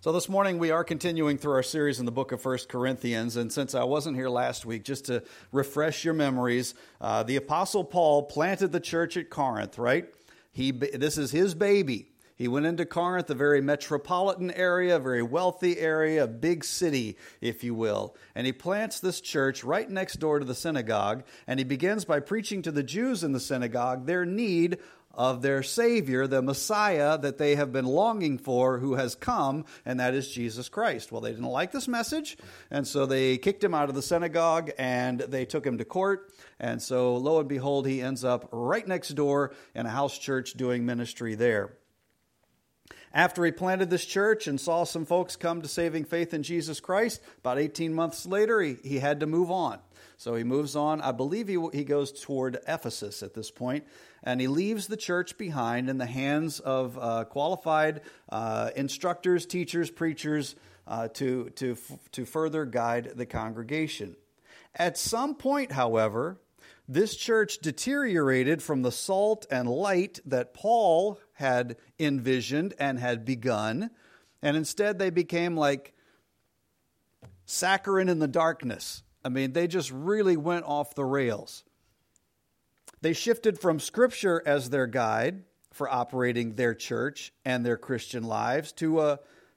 So this morning we are continuing through our series in the book of 1 Corinthians, and since I wasn't here last week, just to refresh your memories, the Apostle Paul planted the church at Corinth, right? This is his baby. He went into Corinth, a very metropolitan area, a very wealthy area, a big city, if you will. And he plants this church right next door to the synagogue, and he begins by preaching to the Jews in the synagogue their need of their Savior, the Messiah that they have been longing for, who has come, and that is Jesus Christ. Well, they didn't like this message, and so they kicked him out of the synagogue, and they took him to court. And so, lo and behold, he ends up right next door in a house church doing ministry there. After he planted this church and saw some folks come to saving faith in Jesus Christ, about 18 months later, he had to move on. So he moves on. I believe he goes toward Ephesus at this point, and he leaves the church behind in the hands of qualified instructors, teachers, preachers to further guide the congregation. At some point, however, this church deteriorated from the salt and light that Paul had envisioned and had begun, and instead they became like saccharine in the darkness. I mean, they just really went off the rails. They shifted from Scripture as their guide for operating their church and their Christian lives to a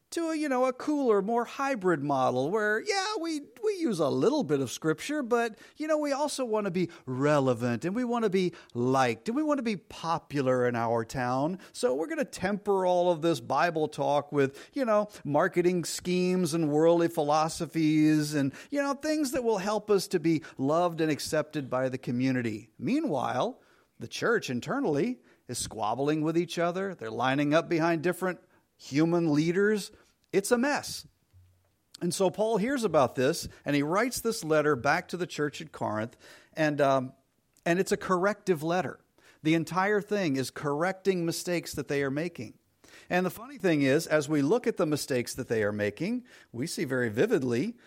cooler, more hybrid model where, we use a little bit of Scripture, but, we also want to be relevant, and we want to be liked, and we want to be popular in our town. So we're going to temper all of this Bible talk with, marketing schemes and worldly philosophies and, things that will help us to be loved and accepted by the community. Meanwhile, the church internally is squabbling with each other. They're lining up behind different human leaders. It's a mess. And so Paul hears about this, and he writes this letter back to the church at Corinth, and it's a corrective letter. The entire thing is correcting mistakes that they are making. And the funny thing is, as we look at the mistakes that they are making, we see very vividly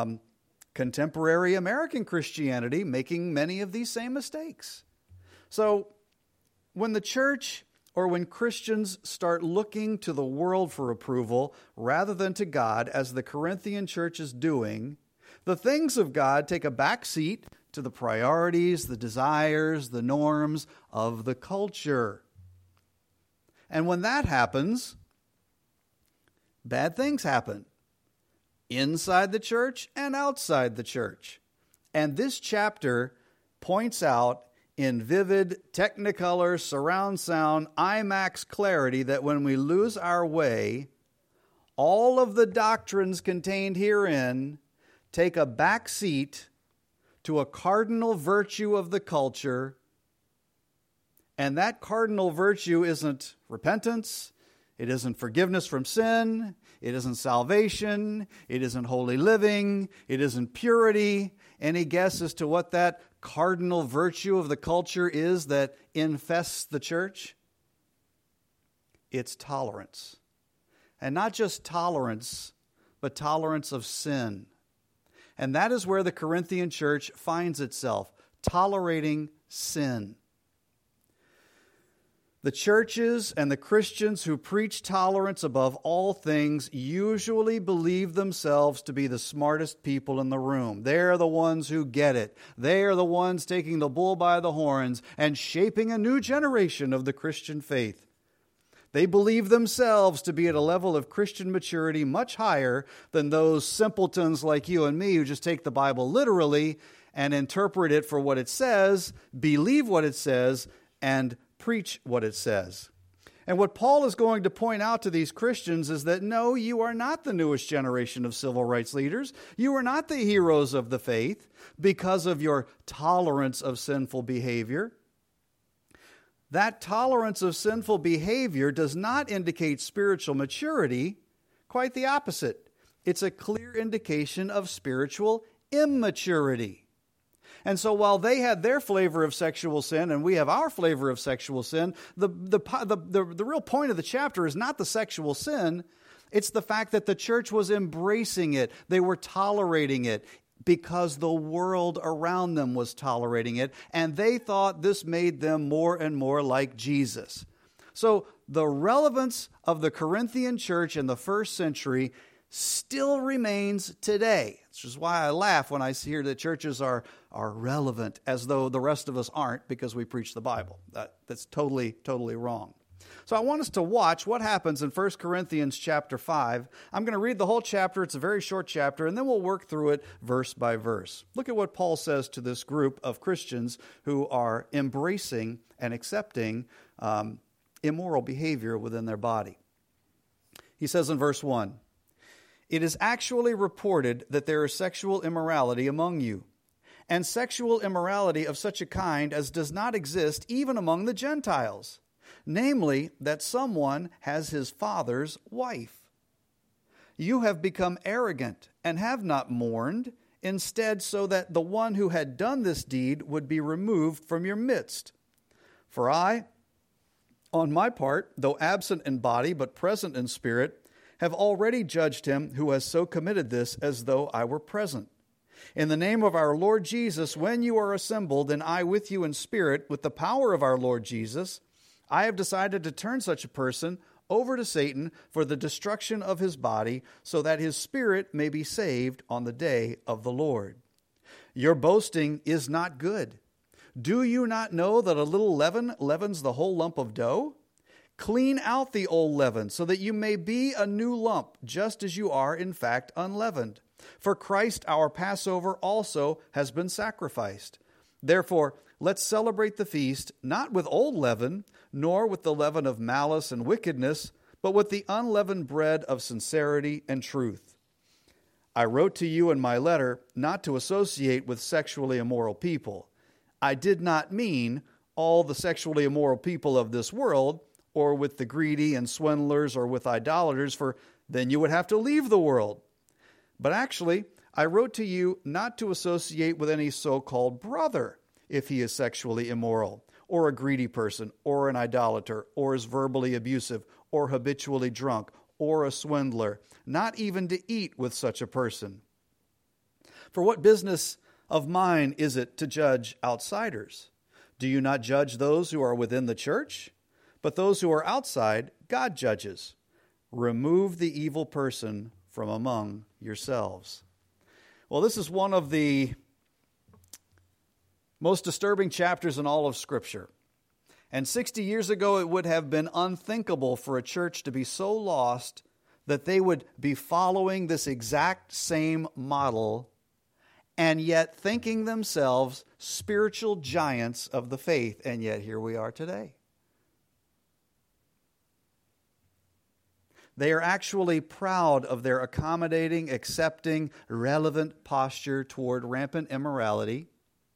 contemporary American Christianity making many of these same mistakes. So when the church or when Christians start looking to the world for approval rather than to God, as the Corinthian church is doing, the things of God take a back seat to the priorities, the desires, the norms of the culture. And when that happens, bad things happen inside the church and outside the church. And this chapter points out in vivid Technicolor, surround sound, IMAX clarity that when we lose our way, all of the doctrines contained herein take a back seat to a cardinal virtue of the culture, and that cardinal virtue isn't repentance, it isn't forgiveness from sin, it isn't salvation, it isn't holy living, it isn't purity. Any guess as to what that cardinal virtue of the culture is that infests the church? It's tolerance. And not just tolerance, but tolerance of sin. And that is where the Corinthian church finds itself, tolerating sin. The churches and the Christians who preach tolerance above all things usually believe themselves to be the smartest people in the room. They're the ones who get it. They are the ones taking the bull by the horns and shaping a new generation of the Christian faith. They believe themselves to be at a level of Christian maturity much higher than those simpletons like you and me who just take the Bible literally and interpret it for what it says, believe what it says, and preach what it says. And what Paul is going to point out to these Christians is that no, you are not the newest generation of civil rights leaders. You are not the heroes of the faith because of your tolerance of sinful behavior. That tolerance of sinful behavior does not indicate spiritual maturity. Quite the opposite. It's a clear indication of spiritual immaturity. And so while they had their flavor of sexual sin and we have our flavor of sexual sin, the real point of the chapter is not the sexual sin. It's the fact that the church was embracing it. They were tolerating it because the world around them was tolerating it. And they thought this made them more and more like Jesus. So the relevance of the Corinthian church in the first century still remains today. Which is why I laugh when I hear that churches are relevant, as though the rest of us aren't because we preach the Bible. That's totally wrong. So I want us to watch what happens in 1 Corinthians chapter 5. I'm going to read the whole chapter. It's a very short chapter, and then we'll work through it verse by verse. Look at what Paul says to this group of Christians who are embracing and accepting immoral behavior within their body. He says in verse 1, "It is actually reported that there is sexual immorality among you, and sexual immorality of such a kind as does not exist even among the Gentiles. Namely, that someone has his father's wife. You have become arrogant and have not mourned, instead so that the one who had done this deed would be removed from your midst. For I, on my part, though absent in body but present in spirit, have already judged him who has so committed this as though I were present. In the name of our Lord Jesus, when you are assembled, and I with you in spirit, with the power of our Lord Jesus, I have decided to turn such a person over to Satan for the destruction of his body, so that his spirit may be saved on the day of the Lord. Your boasting is not good. Do you not know that a little leaven leavens the whole lump of dough? Clean out the old leaven, so that you may be a new lump, just as you are in fact unleavened. For Christ our Passover also has been sacrificed. Therefore, let's celebrate the feast, not with old leaven, nor with the leaven of malice and wickedness, but with the unleavened bread of sincerity and truth. I wrote to you in my letter not to associate with sexually immoral people. I did not mean all the sexually immoral people of this world, or with the greedy and swindlers, or with idolaters, for then you would have to leave the world. But actually, I wrote to you not to associate with any so-called brother if he is sexually immoral, or a greedy person, or an idolater, or is verbally abusive, or habitually drunk, or a swindler, not even to eat with such a person. For what business of mine is it to judge outsiders? Do you not judge those who are within the church? But those who are outside, God judges. Remove the evil person from among yourselves." Well, this is one of the most disturbing chapters in all of Scripture. And 60 years ago, it would have been unthinkable for a church to be so lost that they would be following this exact same model and yet thinking themselves spiritual giants of the faith. And yet here we are today. They are actually proud of their accommodating, accepting, relevant posture toward rampant immorality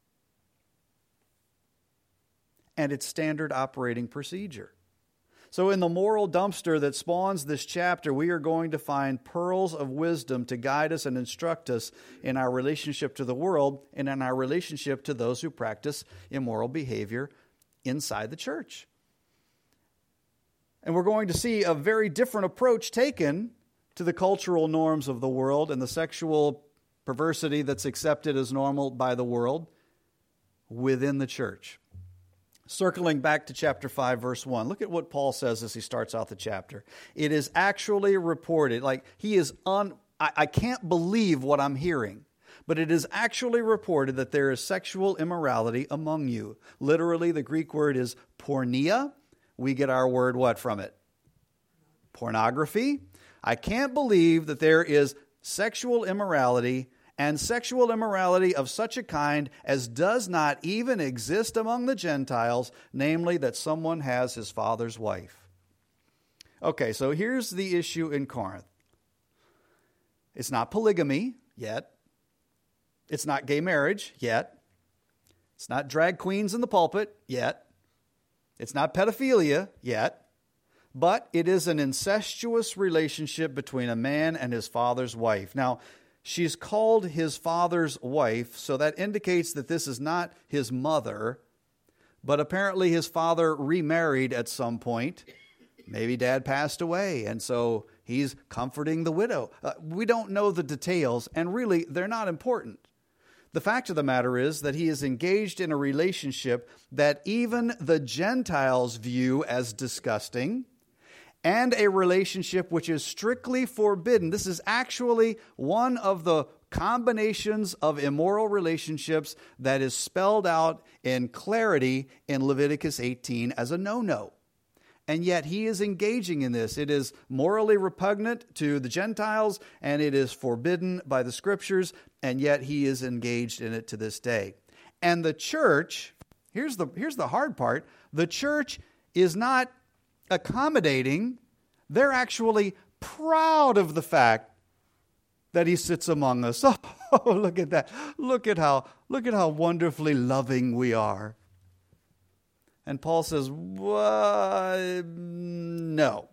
and its standard operating procedure. So in the moral dumpster that spawns this chapter, we are going to find pearls of wisdom to guide us and instruct us in our relationship to the world and in our relationship to those who practice immoral behavior inside the church. And we're going to see a very different approach taken to the cultural norms of the world and the sexual perversity that's accepted as normal by the world within the church. Circling back to chapter 5, verse 1, look at what Paul says as he starts out the chapter. It is actually reported, I can't believe what I'm hearing, but it is actually reported that there is sexual immorality among you. Literally, the Greek word is porneia. We get our word what from it? Pornography. I can't believe that there is sexual immorality and sexual immorality of such a kind as does not even exist among the Gentiles, namely that someone has his father's wife. Okay, so here's the issue in Corinth. It's not polygamy yet. It's not gay marriage yet. It's not drag queens in the pulpit yet. It's not pedophilia yet, but it is an incestuous relationship between a man and his father's wife. Now, she's called his father's wife, so that indicates that this is not his mother, but apparently his father remarried at some point. Maybe dad passed away, and so he's comforting the widow. We don't know the details, and really, they're not important. The fact of the matter is that he is engaged in a relationship that even the Gentiles view as disgusting, and a relationship which is strictly forbidden. This is actually one of the combinations of immoral relationships that is spelled out in clarity in Leviticus 18 as a no-no. And yet he is engaging in this. It is morally repugnant to the Gentiles, and it is forbidden by the Scriptures, and yet he is engaged in it to this day. And the church, here's the hard part, the church is not accommodating. They're actually proud of the fact that he sits among us. Oh, look at that. Look at how wonderfully loving we are. And Paul says, no.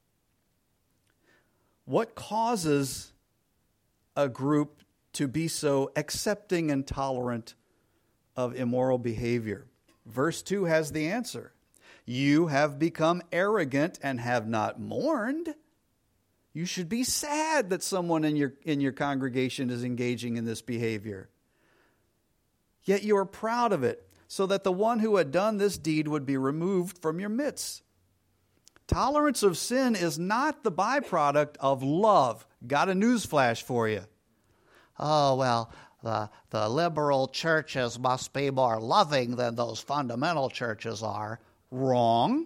What causes a group to be so accepting and tolerant of immoral behavior? Verse 2 has the answer. You have become arrogant and have not mourned. You should be sad that someone in your congregation is engaging in this behavior. Yet you are proud of it, so that the one who had done this deed would be removed from your midst. Tolerance of sin is not the byproduct of love. Got a news flash for you. Oh, well, the liberal churches must be more loving than those fundamental churches are. Wrong.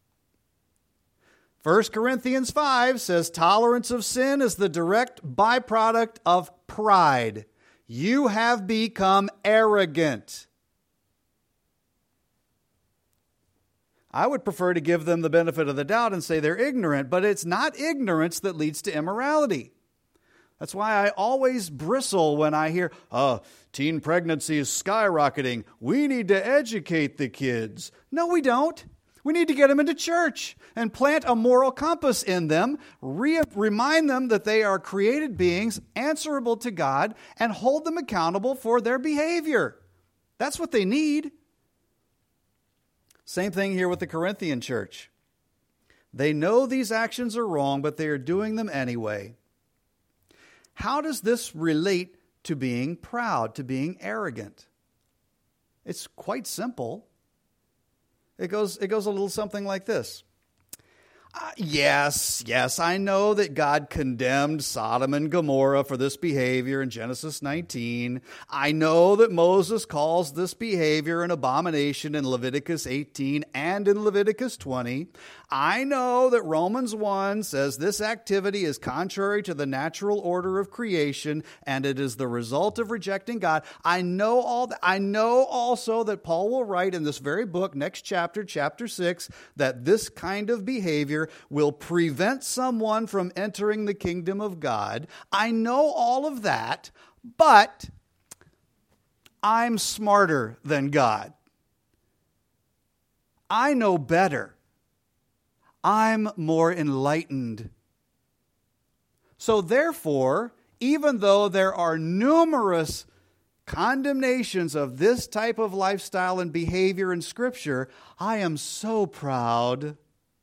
1 Corinthians 5 says tolerance of sin is the direct byproduct of pride. You have become arrogant. I would prefer to give them the benefit of the doubt and say they're ignorant, but it's not ignorance that leads to immorality. That's why I always bristle when I hear, teen pregnancy is skyrocketing. We need to educate the kids. No, we don't. We need to get them into church and plant a moral compass in them, remind them that they are created beings answerable to God, and hold them accountable for their behavior. That's what they need. Same thing here with the Corinthian church. They know these actions are wrong, but they are doing them anyway. How does this relate to being proud, to being arrogant? It's quite simple. It goes a little something like this. Yes, I know that God condemned Sodom and Gomorrah for this behavior in Genesis 19. I know that Moses calls this behavior an abomination in Leviticus 18 and in Leviticus 20. I know that Romans 1 says this activity is contrary to the natural order of creation and it is the result of rejecting God. I know all that. I know also that Paul will write in this very book, next chapter, chapter 6, that this kind of behavior will prevent someone from entering the kingdom of God. I know all of that, but I'm smarter than God. I know better. I'm more enlightened. So therefore, even though there are numerous condemnations of this type of lifestyle and behavior in Scripture, I am so proud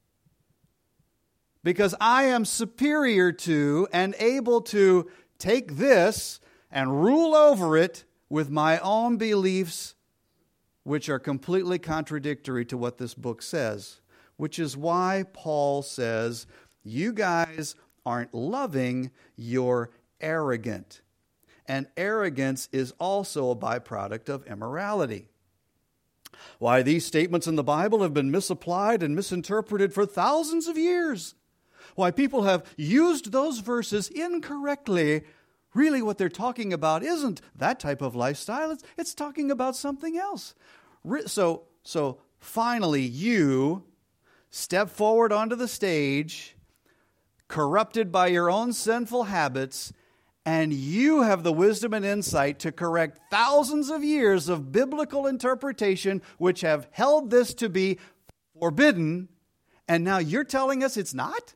because I am superior to and able to take this and rule over it with my own beliefs, which are completely contradictory to what this book says. Which is why Paul says, you guys aren't loving, you're arrogant. And arrogance is also a byproduct of immorality. Why, these statements in the Bible have been misapplied and misinterpreted for thousands of years. Why, people have used those verses incorrectly. Really, what they're talking about isn't that type of lifestyle. It's talking about something else. So finally, you step forward onto the stage, corrupted by your own sinful habits, and you have the wisdom and insight to correct thousands of years of biblical interpretation which have held this to be forbidden, and now you're telling us it's not?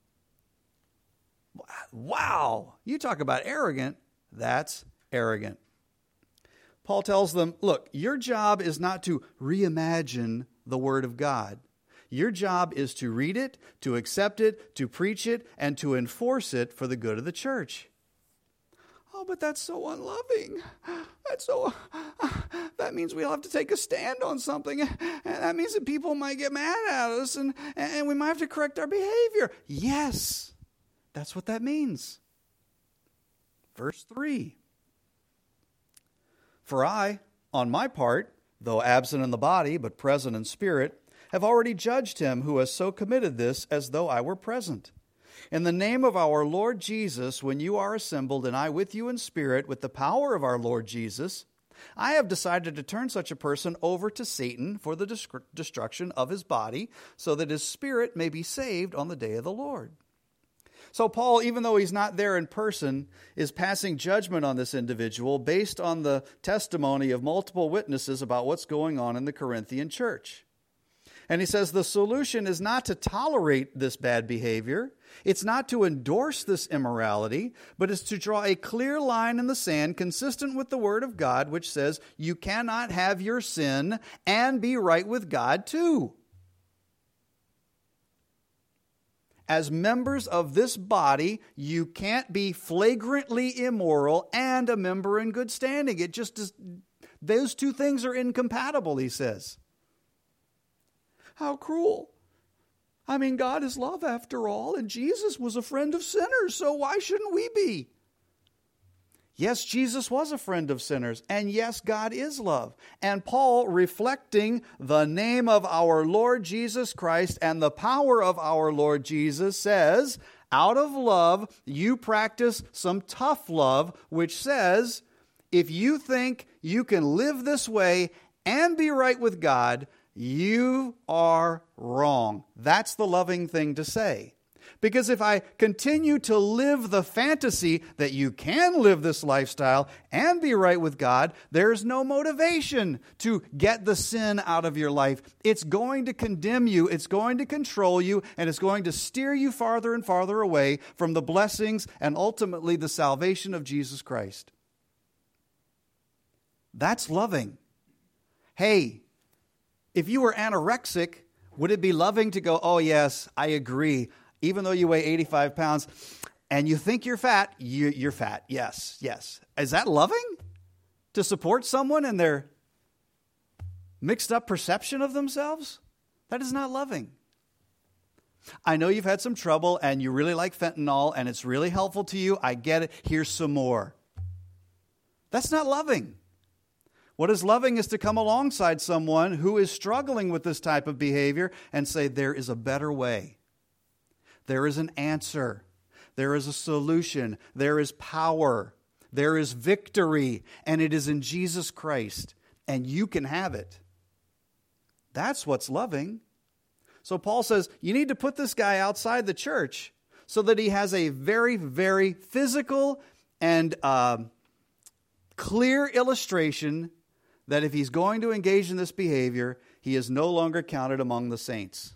Wow! You talk about arrogant, that's arrogant. Paul tells them, look, your job is not to reimagine the Word of God. Your job is to read it, to accept it, to preach it, and to enforce it for the good of the church. Oh, but that's so unloving. That means we'll have to take a stand on something. And that means that people might get mad at us and we might have to correct our behavior. Yes, that's what that means. Verse 3. For I, on my part, though absent in the body, but present in spirit, have already judged him who has so committed this as though I were present. In the name of our Lord Jesus, when you are assembled, and I with you in spirit, with the power of our Lord Jesus, I have decided to turn such a person over to Satan for the destruction of his body, so that his spirit may be saved on the day of the Lord. So Paul, even though he's not there in person, is passing judgment on this individual based on the testimony of multiple witnesses about what's going on in the Corinthian church. And he says the solution is not to tolerate this bad behavior. It's not to endorse this immorality, but it's to draw a clear line in the sand consistent with the Word of God, which says you cannot have your sin and be right with God too. As members of this body, you can't be flagrantly immoral and a member in good standing. It just is, those two things are incompatible, he says. How cruel. I mean, God is love after all, and Jesus was a friend of sinners, so why shouldn't we be? Yes, Jesus was a friend of sinners, and yes, God is love. And Paul, reflecting the name of our Lord Jesus Christ and the power of our Lord Jesus, says, out of love, you practice some tough love, which says, if you think you can live this way and be right with God, you are wrong. That's the loving thing to say. Because if I continue to live the fantasy that you can live this lifestyle and be right with God, there's no motivation to get the sin out of your life. It's going to condemn you, it's going to control you, and it's going to steer you farther and farther away from the blessings and ultimately the salvation of Jesus Christ. That's loving. Hey, if you were anorexic, would it be loving to go, oh yes, I agree, even though you weigh 85 pounds and you think you're fat, you're fat. Yes, yes. Is that loving? To support someone in their mixed up perception of themselves? That is not loving. I know you've had some trouble and you really like fentanyl and it's really helpful to you. I get it. Here's some more. That's not loving. What is loving is to come alongside someone who is struggling with this type of behavior and say, there is a better way. There is an answer. There is a solution. There is power. There is victory. And it is in Jesus Christ. And you can have it. That's what's loving. So Paul says, you need to put this guy outside the church so that he has a very, very physical and clear illustration that if he's going to engage in this behavior, he is no longer counted among the saints.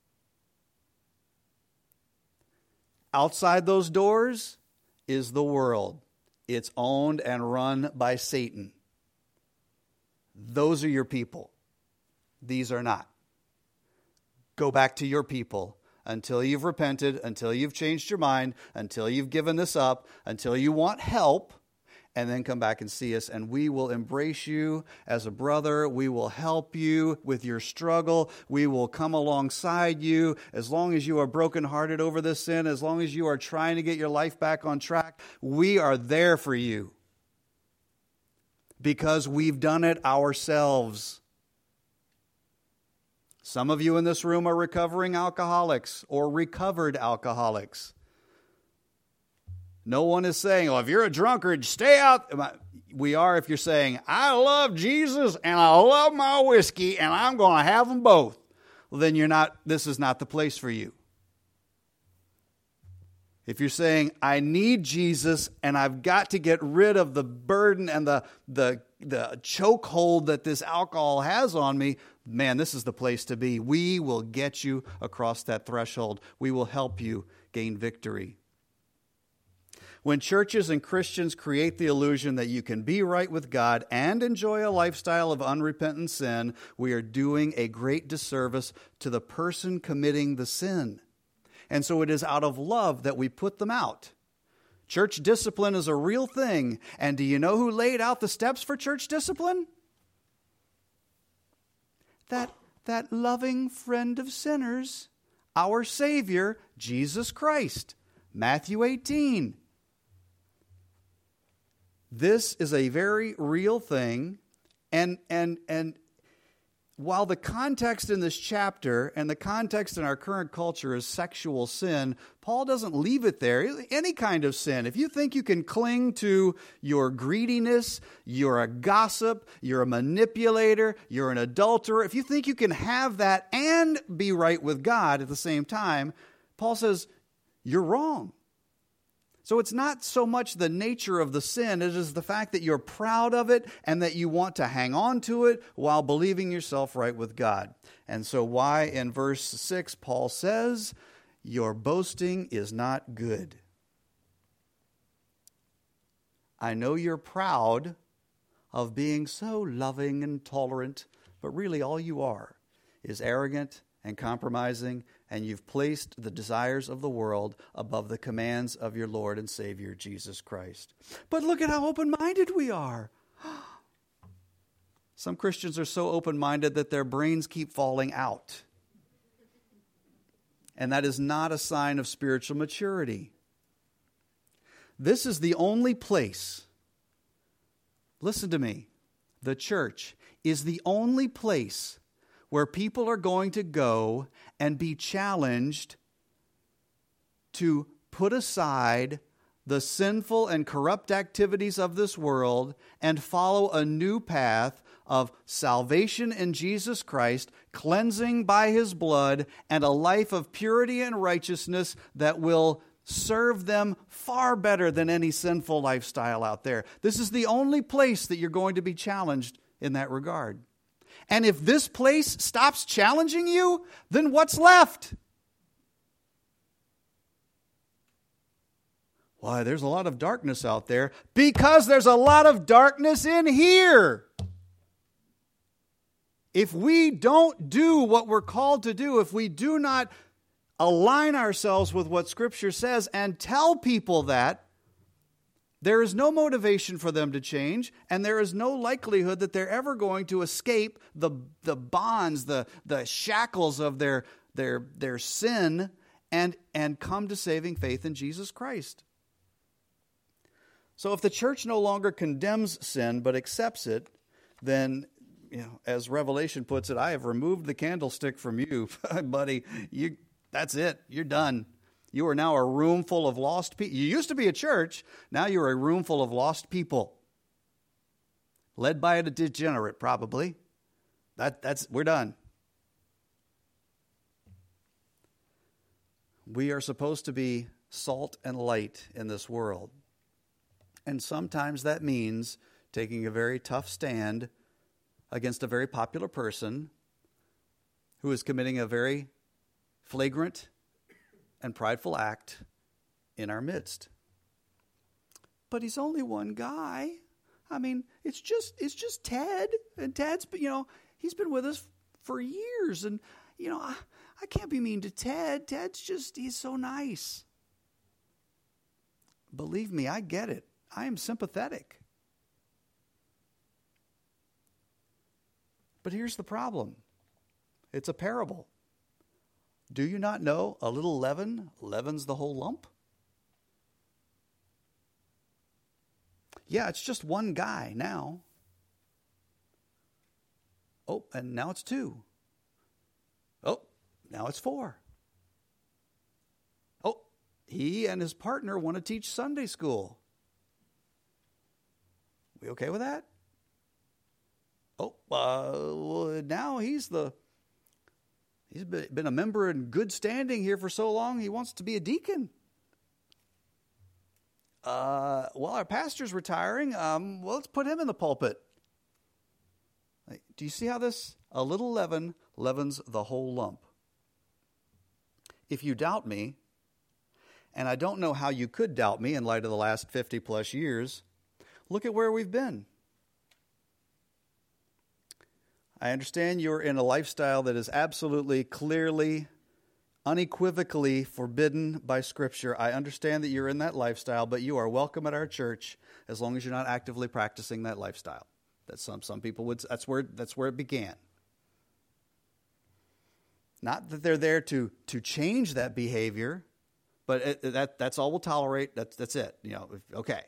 Outside those doors is the world. It's owned and run by Satan. Those are your people. These are not. Go back to your people until you've repented, until you've changed your mind, until you've given this up, until you want help. And then come back and see us, and we will embrace you as a brother. We will help you with your struggle. We will come alongside you as long as you are brokenhearted over this sin, as long as you are trying to get your life back on track. We are there for you because we've done it ourselves. Some of you in this room are recovering alcoholics or recovered alcoholics. No one is saying, oh, if you're a drunkard, stay out. We are if you're saying, I love Jesus and I love my whiskey and I'm going to have them both. Well, then this is not the place for you. If you're saying, I need Jesus and I've got to get rid of the burden and the chokehold that this alcohol has on me, man, this is the place to be. We will get you across that threshold. We will help you gain victory. When churches and Christians create the illusion that you can be right with God and enjoy a lifestyle of unrepentant sin, we are doing a great disservice to the person committing the sin. And so it is out of love that we put them out. Church discipline is a real thing. And do you know who laid out the steps for church discipline? That loving friend of sinners, our Savior, Jesus Christ. Matthew 18. This is a very real thing. And while the context in this chapter and the context in our current culture is sexual sin, Paul doesn't leave it there. Any kind of sin. If you think you can cling to your greediness, you're a gossip, you're a manipulator, you're an adulterer, if you think you can have that and be right with God at the same time, Paul says, you're wrong. So it's not so much the nature of the sin, it is the fact that you're proud of it and that you want to hang on to it while believing yourself right with God. And so why in verse 6 Paul says, your boasting is not good. I know you're proud of being so loving and tolerant, but really all you are is arrogant and compromising, and you've placed the desires of the world above the commands of your Lord and Savior, Jesus Christ. But look at how open-minded we are. Some Christians are so open-minded that their brains keep falling out. And that is not a sign of spiritual maturity. This is the only place, listen to me, the church is the only place where people are going to go and be challenged to put aside the sinful and corrupt activities of this world and follow a new path of salvation in Jesus Christ, cleansing by His blood, and a life of purity and righteousness that will serve them far better than any sinful lifestyle out there. This is the only place that you're going to be challenged in that regard. And if this place stops challenging you, then what's left? Why, there's a lot of darkness out there because there's a lot of darkness in here. If we don't do what we're called to do, if we do not align ourselves with what Scripture says and tell people that, there is no motivation for them to change, and there is no likelihood that they're ever going to escape the bonds, the shackles of their sin and come to saving faith in Jesus Christ. So if the church no longer condemns sin but accepts it, then, as Revelation puts it, I have removed the candlestick from you, buddy. That's it. You're done. You are now a room full of lost people. You used to be a church. Now you're a room full of lost people. Led by a degenerate, probably. We're done. We are supposed to be salt and light in this world. And sometimes that means taking a very tough stand against a very popular person who is committing a very flagrant and prideful act in our midst. But he's only one guy. I mean, it's just Ted, and Ted's, he's been with us for years, and I can't be mean to Ted. He's so nice. Believe me, I get it. I am sympathetic. But here's the problem. It's a parable. Do you not know a little leaven leavens the whole lump? Yeah, it's just one guy now. Oh, and now it's 2. Oh, now it's 4. Oh, he and his partner want to teach Sunday school. We okay with that? Oh, now he's been a member in good standing here for so long, he wants to be a deacon. Our pastor's retiring. Let's put him in the pulpit. Do you see how a little leaven leavens the whole lump? If you doubt me, and I don't know how you could doubt me in light of the last 50 plus years, look at where we've been. I understand you're in a lifestyle that is absolutely, clearly unequivocally forbidden by Scripture. I understand that you're in that lifestyle, but you are welcome at our church as long as you're not actively practicing that lifestyle. That's some people would. That's where it began. Not that they're there to change that behavior, but that's all we'll tolerate. That's it. Okay.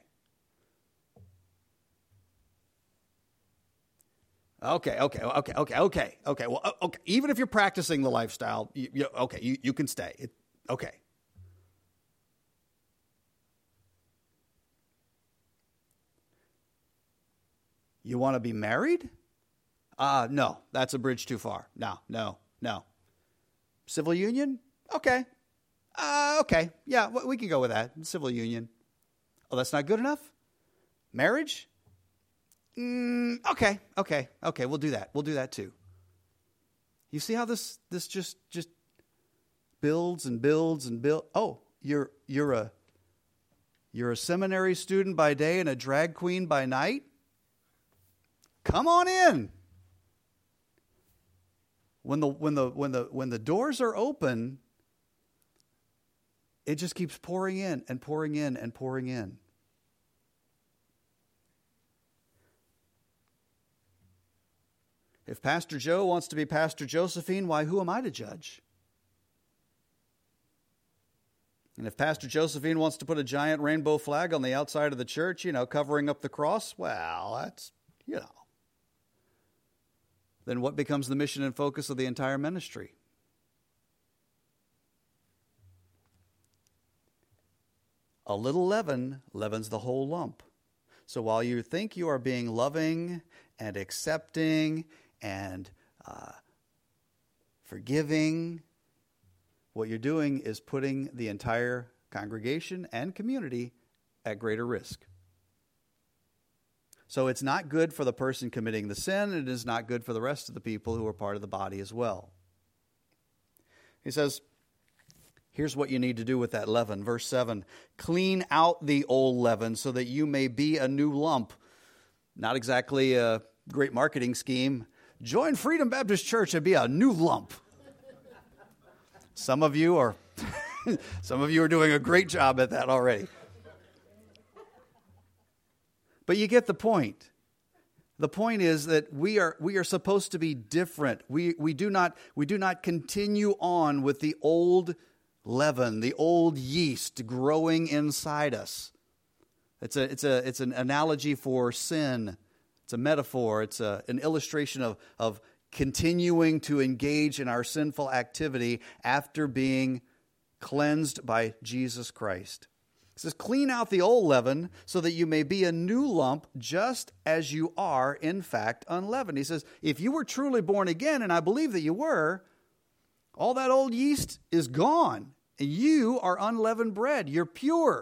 Okay. Well, okay. Even if you're practicing the lifestyle, you can stay. Okay. You want to be married? No, that's a bridge too far. No. Civil union? Okay. Okay. Yeah, we can go with that. Civil union. Oh, that's not good enough? Marriage? Okay. We'll do that. We'll do that too. You see how this just builds and builds and builds. Oh, you're a seminary student by day and a drag queen by night? Come on in. When the doors are open, it just keeps pouring in and pouring in and pouring in. If Pastor Joe wants to be Pastor Josephine, why, who am I to judge? And if Pastor Josephine wants to put a giant rainbow flag on the outside of the church, covering up the cross, well, that's, then what becomes the mission and focus of the entire ministry? A little leaven leavens the whole lump. So while you think you are being loving and accepting and forgiving, what you're doing is putting the entire congregation and community at greater risk. So it's not good for the person committing the sin. It is not good for the rest of the people who are part of the body as well. He says, here's what you need to do with that leaven. Verse 7, clean out the old leaven so that you may be a new lump. Not exactly a great marketing scheme. Join Freedom Baptist Church and be a new lump. Some of you are doing a great job at that already. But you get the point. The point is that we are supposed to be different. We do not continue on with the old leaven, the old yeast growing inside us. It's an analogy for sin. It's a metaphor. It's an illustration of continuing to engage in our sinful activity after being cleansed by Jesus Christ. It says, clean out the old leaven so that you may be a new lump, just as you are, in fact, unleavened. He says, if you were truly born again, and I believe that you were, all that old yeast is gone. And you are unleavened bread. You're pure.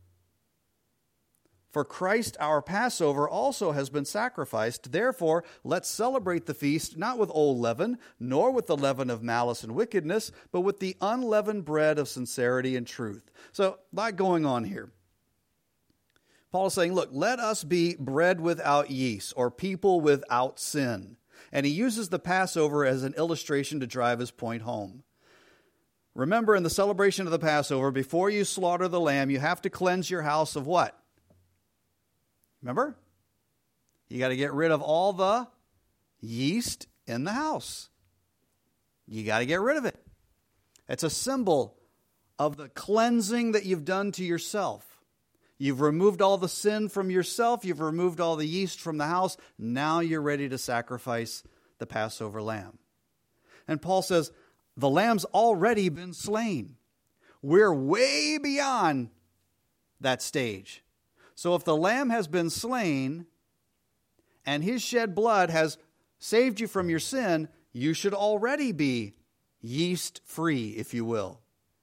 For Christ, our Passover, also has been sacrificed. Therefore, let's celebrate the feast not with old leaven, nor with the leaven of malice and wickedness, but with the unleavened bread of sincerity and truth. So, a lot going on here. Paul is saying, look, let us be bread without yeast, or people without sin. And he uses the Passover as an illustration to drive his point home. Remember, in the celebration of the Passover, before you slaughter the lamb, you have to cleanse your house of what? Remember? You got to get rid of all the yeast in the house. You got to get rid of it. It's a symbol of the cleansing that you've done to yourself. You've removed all the sin from yourself. You've removed all the yeast from the house. Now you're ready to sacrifice the Passover lamb. And Paul says, the lamb's already been slain. We're way beyond that stage. So if the lamb has been slain and his shed blood has saved you from your sin, you should already be yeast-free, if you will.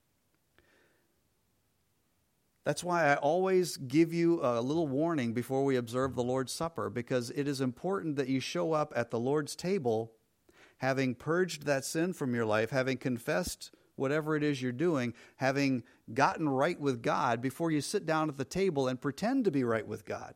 That's why I always give you a little warning before we observe the Lord's Supper, because it is important that you show up at the Lord's table having purged that sin from your life, having confessed whatever it is you're doing, having gotten right with God before you sit down at the table and pretend to be right with God.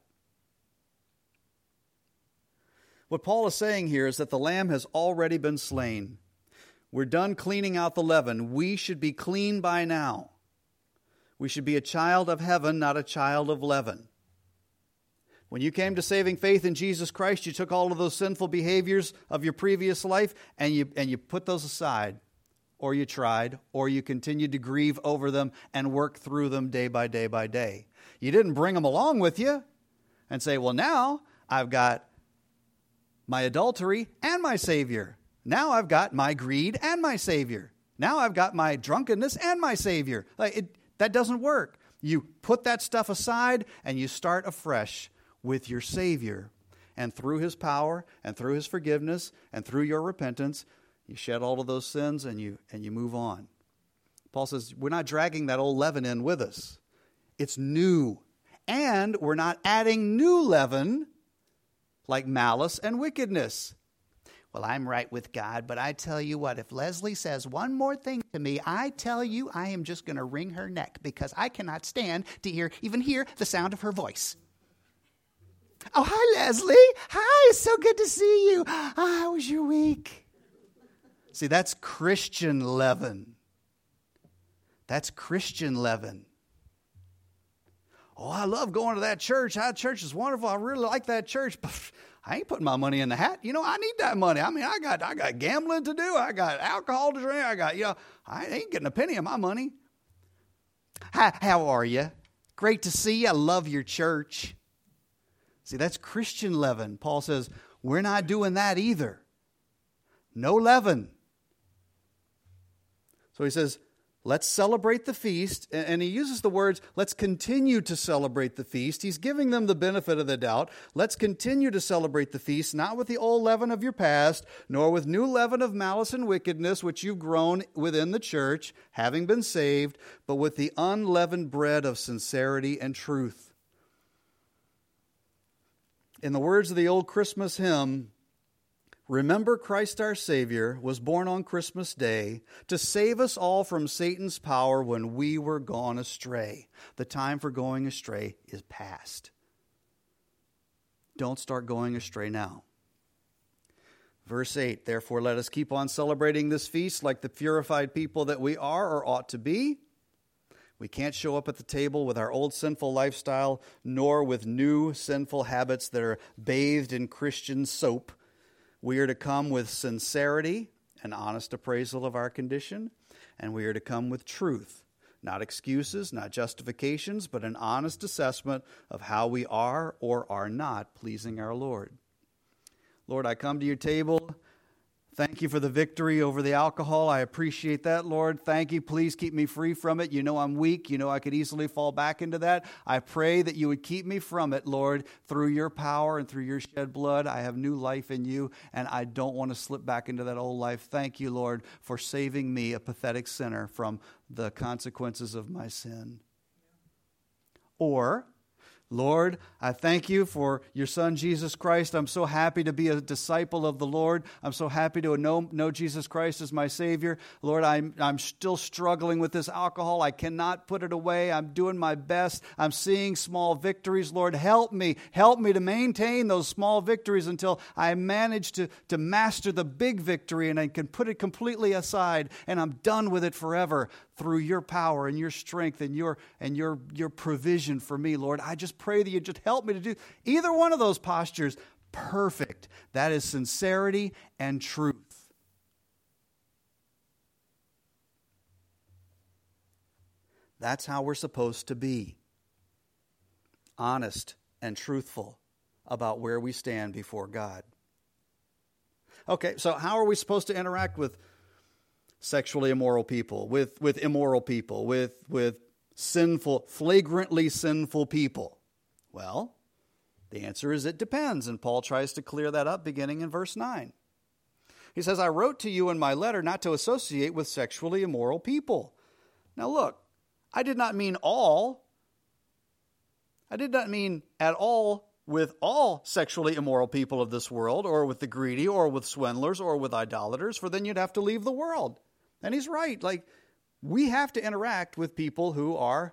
What Paul is saying here is that the lamb has already been slain. We're done cleaning out the leaven. We should be clean by now. We should be a child of heaven, not a child of leaven. When you came to saving faith in Jesus Christ, you took all of those sinful behaviors of your previous life and you put those aside. Or you tried, or you continued to grieve over them and work through them day by day by day. You didn't bring them along with you and say, well, now I've got my adultery and my Savior. Now I've got my greed and my Savior. Now I've got my drunkenness and my Savior. That doesn't work. You put that stuff aside and you start afresh with your Savior. And through His power and through His forgiveness and through your repentance, you shed all of those sins and you move on. Paul says we're not dragging that old leaven in with us. It's new. And we're not adding new leaven like malice and wickedness. Well, I'm right with God, but I tell you what, if Leslie says one more thing to me, I tell you I am just going to wring her neck because I cannot stand to even hear the sound of her voice. Oh, hi, Leslie. Hi, so good to see you. How was your week? See, that's Christian leaven. That's Christian leaven. Oh, I love going to that church. That church is wonderful. I really like that church. But I ain't putting my money in the hat. I need that money. I mean, I got gambling to do. I got alcohol to drink. I ain't getting a penny of my money. Hi, how are you? Great to see you. I love your church. See, that's Christian leaven. Paul says, we're not doing that either. No leaven. So he says, let's celebrate the feast. And he uses the words, let's continue to celebrate the feast. He's giving them the benefit of the doubt. Let's continue to celebrate the feast, not with the old leaven of your past, nor with new leaven of malice and wickedness, which you've grown within the church, having been saved, but with the unleavened bread of sincerity and truth. In the words of the old Christmas hymn, remember Christ our Savior was born on Christmas Day to save us all from Satan's power when we were gone astray. The time for going astray is past. Don't start going astray now. Verse 8, therefore let us keep on celebrating this feast like the purified people that we are or ought to be. We can't show up at the table with our old sinful lifestyle, nor with new sinful habits that are bathed in Christian soap. We are to come with sincerity, an honest appraisal of our condition, and we are to come with truth. Not excuses, not justifications, but an honest assessment of how we are or are not pleasing our Lord. Lord, I come to your table. Thank you for the victory over the alcohol. I appreciate that, Lord. Thank you. Please keep me free from it. You know I'm weak. You know I could easily fall back into that. I pray that you would keep me from it, Lord, through your power and through your shed blood. I have new life in you, and I don't want to slip back into that old life. Thank you, Lord, for saving me, a pathetic sinner, from the consequences of my sin. Or, Lord, I thank you for your Son, Jesus Christ. I'm so happy to be a disciple of the Lord. I'm so happy to know Jesus Christ as my Savior. Lord, I'm still struggling with this alcohol. I cannot put it away. I'm doing my best. I'm seeing small victories. Lord, help me. Help me to maintain those small victories until I manage to master the big victory and I can put it completely aside and I'm done with it forever through your power and your strength and your provision for me, Lord. I just pray that you just help me to do either one of those postures perfect. That is sincerity and truth. That's how we're supposed to be. Honest and truthful about where we stand before God. Okay, so how are we supposed to interact with sexually immoral people, with immoral people, with sinful, flagrantly sinful people? Well, the answer is it depends, and Paul tries to clear that up beginning in verse 9. He says, I wrote to you in my letter not to associate with sexually immoral people. Now look, I did not mean all. I did not mean at all with all sexually immoral people of this world, or with the greedy, or with swindlers, or with idolaters, for then you'd have to leave the world. And he's right. We have to interact with people who are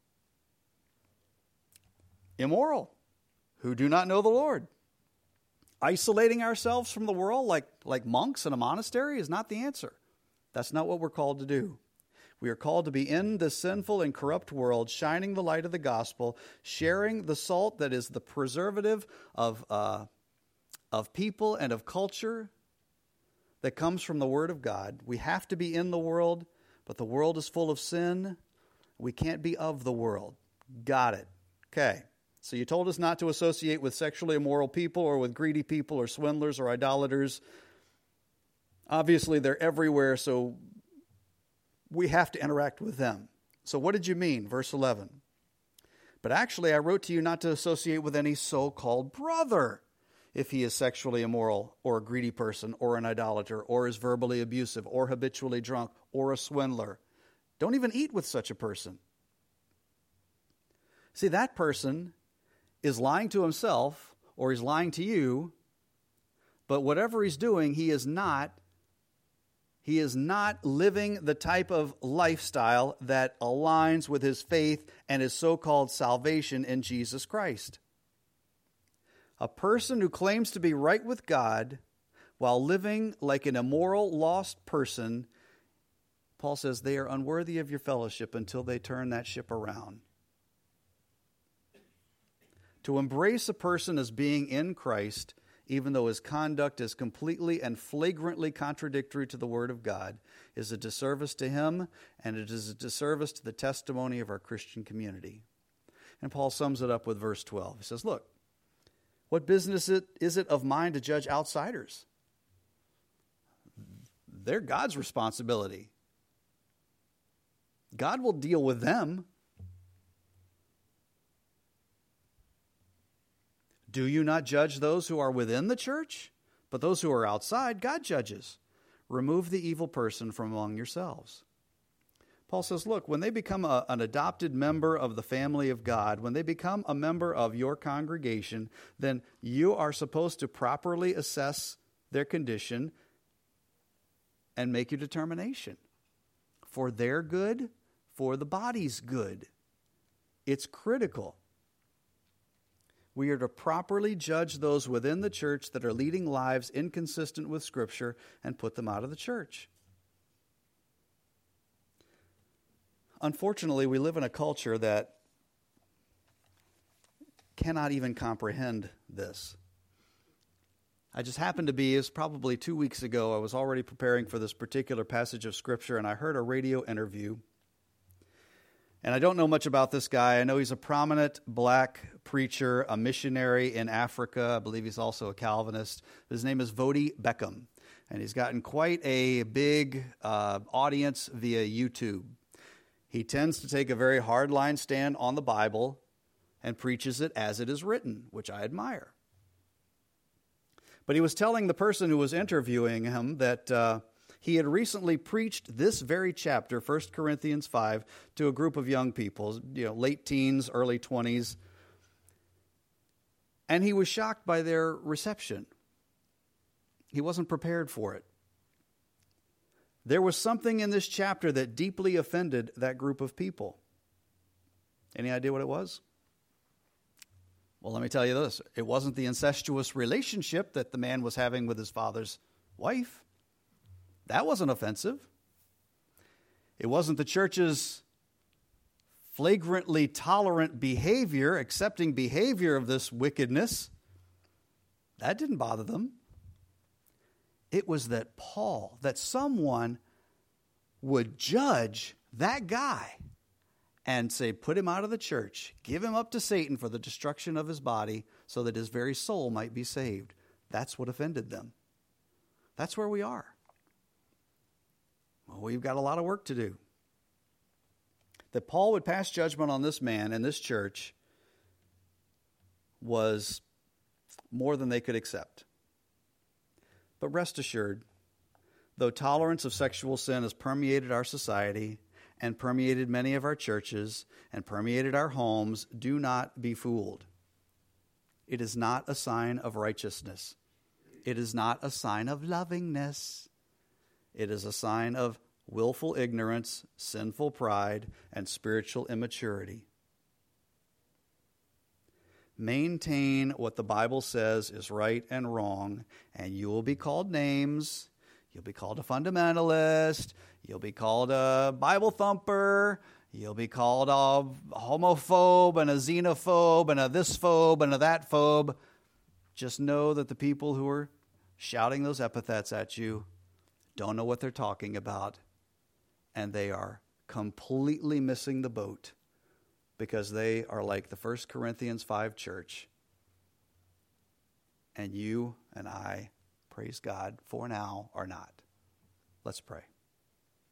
immoral, who do not know the Lord. Isolating ourselves from the world like monks in a monastery is not the answer. That's not what we're called to do. We are called to be in this sinful and corrupt world, shining the light of the gospel, sharing the salt that is the preservative of people and of culture that comes from the Word of God. We have to be in the world, but the world is full of sin. We can't be of the world. Got it. Okay. So you told us not to associate with sexually immoral people or with greedy people or swindlers or idolaters. Obviously, they're everywhere, so we have to interact with them. So what did you mean? Verse 11. But actually, I wrote to you not to associate with any so-called brother if he is sexually immoral or a greedy person or an idolater or is verbally abusive or habitually drunk or a swindler. Don't even eat with such a person. See, that person is lying to himself or he's lying to you, but whatever he's doing, he is not living the type of lifestyle that aligns with his faith and his so-called salvation in Jesus Christ. A person who claims to be right with God while living like an immoral, lost person, Paul says they are unworthy of your fellowship until they turn that ship around. To embrace a person as being in Christ, even though his conduct is completely and flagrantly contradictory to the Word of God, is a disservice to him, and it is a disservice to the testimony of our Christian community. And Paul sums it up with verse 12. He says, look, what business is it of mine to judge outsiders? They're God's responsibility. God will deal with them. Do you not judge those who are within the church? But those who are outside, God judges. Remove the evil person from among yourselves. Paul says, look, when they become an adopted member of the family of God, when they become a member of your congregation, then you are supposed to properly assess their condition and make your determination for their good, for the body's good. It's critical. We are to properly judge those within the church that are leading lives inconsistent with Scripture and put them out of the church. Unfortunately, we live in a culture that cannot even comprehend this. I just happened to be, it was probably 2 weeks ago, I was already preparing for this particular passage of Scripture, and I heard a radio interview. And I don't know much about this guy. I know he's a prominent black preacher, a missionary in Africa. I believe he's also a Calvinist. His name is Voddie Baucham, and he's gotten quite a big audience via YouTube. He tends to take a very hardline stand on the Bible and preaches it as it is written, which I admire. But he was telling the person who was interviewing him that he had recently preached this very chapter, 1 Corinthians 5, to a group of young people, late teens, early 20s. And he was shocked by their reception. He wasn't prepared for it. There was something in this chapter that deeply offended that group of people. Any idea what it was? Well, let me tell you this. It wasn't the incestuous relationship that the man was having with his father's wife. That wasn't offensive. It wasn't the church's flagrantly tolerant behavior, accepting behavior of this wickedness. That didn't bother them. It was that someone would judge that guy and say, put him out of the church, give him up to Satan for the destruction of his body so that his very soul might be saved. That's what offended them. That's where we are. Well, we've got a lot of work to do. That Paul would pass judgment on this man and this church was more than they could accept. But rest assured, though tolerance of sexual sin has permeated our society and permeated many of our churches and permeated our homes, do not be fooled. It is not a sign of righteousness. It is not a sign of lovingness. It is a sign of willful ignorance, sinful pride, and spiritual immaturity. Maintain what the Bible says is right and wrong, and you will be called names. You'll be called a fundamentalist. You'll be called a Bible thumper. You'll be called a homophobe and a xenophobe and a this phobe and a that phobe. Just know that the people who are shouting those epithets at you don't know what they're talking about, and they are completely missing the boat, because they are like the 1 Corinthians 5 church. And you and I, praise God, for now are not. Let's pray.